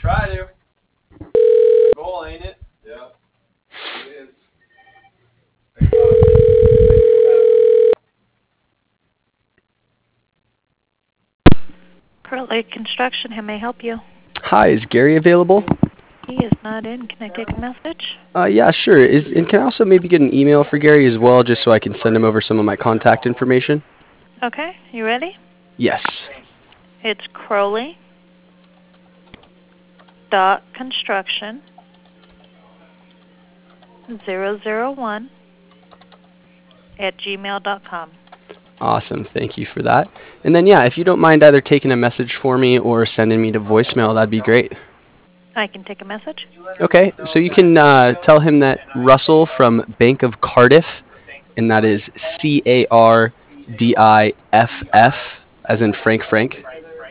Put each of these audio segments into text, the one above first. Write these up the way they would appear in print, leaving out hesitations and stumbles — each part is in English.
try to. Goal, ain't it? Yeah, it is. Pearl Lake Construction, how may I help you? Hi, is Gary available? He is not in. Can I take a message? Yeah, sure. And can I also maybe get an email for Gary as well, just so I can send him over some of my contact information? Okay, you ready? Yes. It's Crowley dot construction 001 at gmail.com. Awesome. Thank you for that. And then, yeah, if you don't mind either taking a message for me or sending me to voicemail, that'd be great. I can take a message. Okay, so you can tell him that Russell from Bank of Cardiff, and that is Cardiff, as in Frank.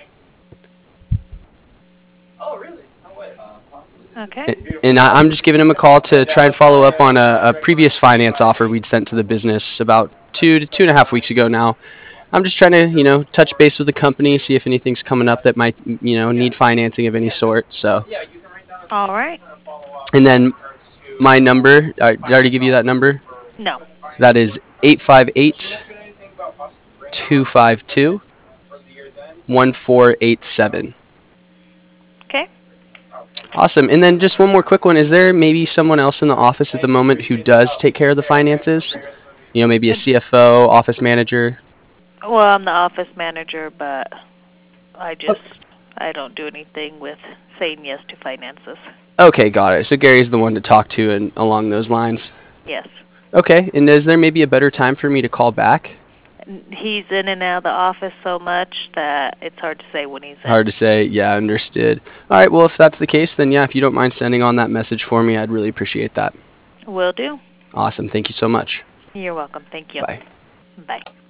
Oh, really? No way. Okay. And I'm just giving him a call to try and follow up on a previous finance offer we'd sent to the business about 2 to 2.5 weeks ago now. I'm just trying to, touch base with the company, see if anything's coming up that might, need financing of any sort. So, All right. and then my number, did I already give you that number? No. That is 858-252-1487. Okay. Awesome. And then just one more quick one. Is there maybe someone else in the office at the moment who does take care of the finances? Maybe a CFO, office manager? Well, I'm the office manager, but I don't do anything with saying yes to finances. Okay, got it. So Gary's the one to talk to and along those lines. Yes. Okay, and is there maybe a better time for me to call back? He's in and out of the office so much that it's hard to say when he's in. Hard to say. Yeah, understood. All right, well, if that's the case, then yeah, if you don't mind sending on that message for me, I'd really appreciate that. Will do. Awesome. Thank you so much. You're welcome. Thank you. Bye. Bye.